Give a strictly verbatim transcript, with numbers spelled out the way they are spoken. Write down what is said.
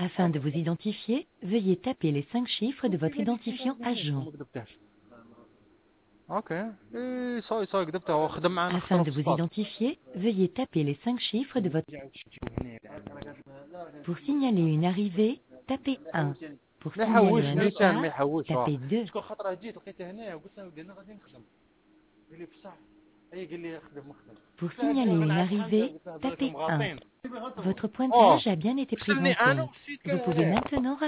Afin de vous identifier, veuillez taper les cinq chiffres de votre identifiant agent. ما كتبتهاش. اوكي ايه صاي صاي كتبتها هو خدم معنا Afin خطره de في vous السباط. identifier, veuillez taper les cinq chiffres de votre... رجعوا تشتيو هنا. Pour signaler une arrivée, tapez un. Pour ما signaler يحوش un نيشان ما départ, يحوش اه tapez deux. شكون خطره جيت لقيته هنا وقلت له ودي انا غادي نخدم قال لي بصح اي قال لي خدم مخدم Pour signaler une arrivée, tapez un. Votre اه pointage a bien été pris وصلني en انا compte. وسيت Vous pouvez له. maintenant